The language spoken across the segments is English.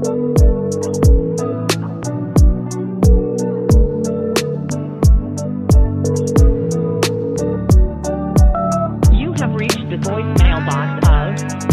You have reached the voicemail box of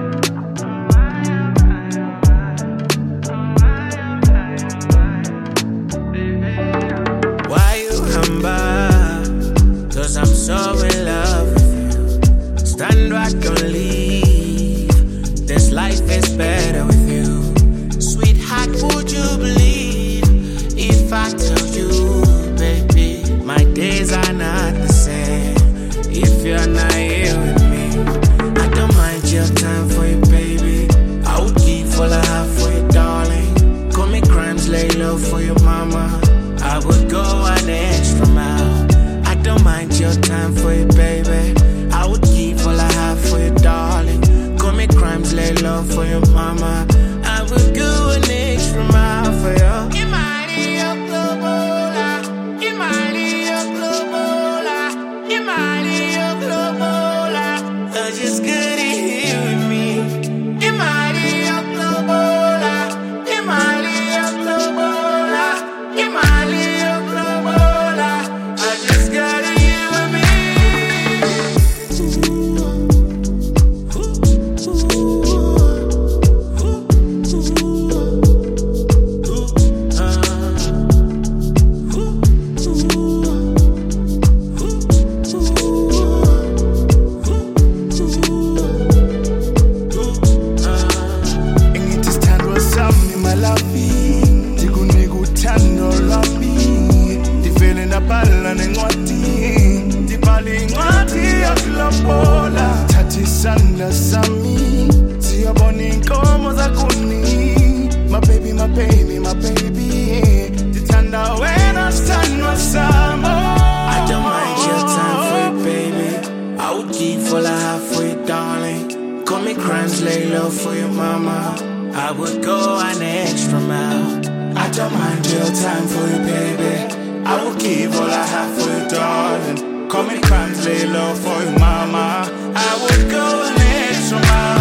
why you come back? 'Cause I'm so in love with you. Stand back and leave. This life is better with you. Sweetheart, would you believe if I tell you, baby, my days are not the same if you're not here with me. I don't mind your time for you, baby. I would give all I have for you, darling. Commit crimes, lay low for your mama. I would go an extra mile. I don't mind your time for you, baby. I would give all I have for you, darling. Commit crimes, lay low for your mama. I would go an extra mile for you. Imalia Globola, Imalia Globola, Imalia Globola. I just gotta hear with me. Imalia Globola, Imalia Globola, Imalia Globola. I just gotta hear with me. Ngithanda sami malavi ndikunika uthando lwami ndivele ndabhala nencwadi ndibhala incwadi yakulobola thatha isandla sami siyobona inkomo zakuni my baby my baby my baby ndithanda wena sithandwa samo. I don't mind your time for you, baby. I would give all I have for you, darling. Commit crimes, lay low for your mama. I would go an extra mile. I don't mind your time for you, baby. I would give all I have for you, darling. Commit crimes, lay low for your mama. I would go an extra mile.